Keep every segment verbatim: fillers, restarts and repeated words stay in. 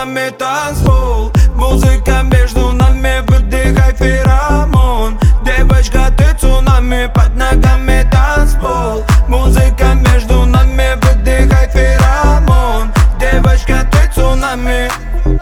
ногами танцпол. Музыка между нами, выдыхай феромон. Девочка, ты цунами, под ногами танцпол. Музыка между нами, выдыхай феромон. Девочка, ты цунами.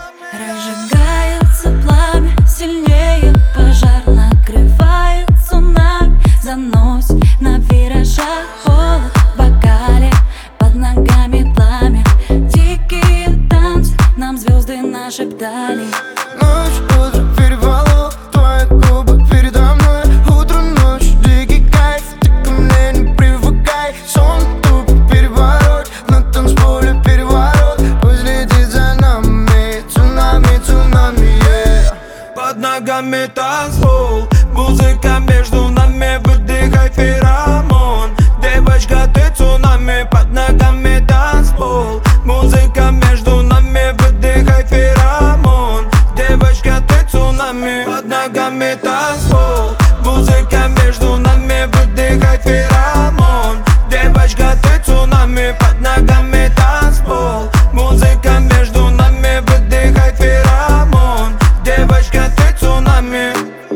Разжигается пламя, сильнее пожар, накрывает цунами. Заносит на виражах, холод в бокале, под ногами пламя. Дикие танцы нам звезды нашептали. Ночь, утро, перевало, твои губы передо мной. Утро, ночь, дикий кайф, ты ко мне не привыкай. Сон, туп, переворот, на танцполе переворот. Пусть летит за нами, цунами, цунами, yeah. Под ногами танцпол. Музыка между нами, выдыхай феромон. Девочка, ты цунами, под ногами танцпол. Музыка между нами, выдыхай феромон. Девочка, ты цунами, под ногами танцпол. Музыка между нами, выдыхай феромон. Девочка, ты цунами, под ногами танцпол. Музыка между нами, выдыхай феромон. Девочка, ты цунами.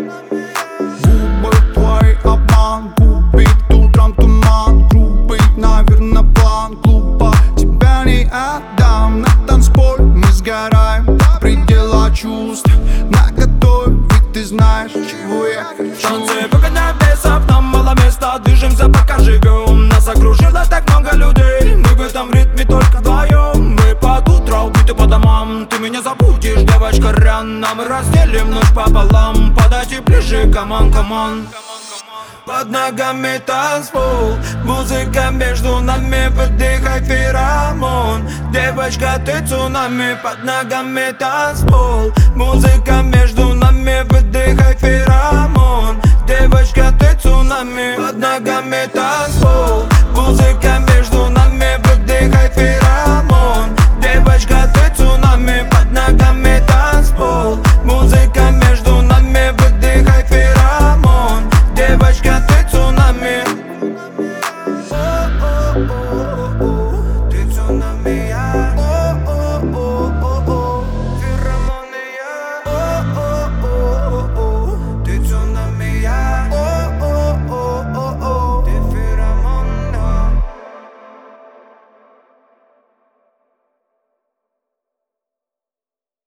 Губы твой обман, губит утром туман. Грубый, наверно, план, глупо, тебя не отдам. На танцполе мы сгораем, предела чувств наготове, ведь ты знаешь, чего я хочу. Танцы выгоняем бесов, нам мало места, движемся пока живем. Нас окружило так много людей, мы в этом ритме только вдвоем. Мы под утро убиты по домам, ты меня забудешь, девочка, рано. Мы разделим ночь пополам, подойди ближе, камон, камон. Под ногами танцпол. Музыка между нами, выдыхай феромон. Девочка, ты цунами, под ногами танцпол. Музыка между нами, выдыхай феромон. Девочка, ты цунами, под ногами танцпол.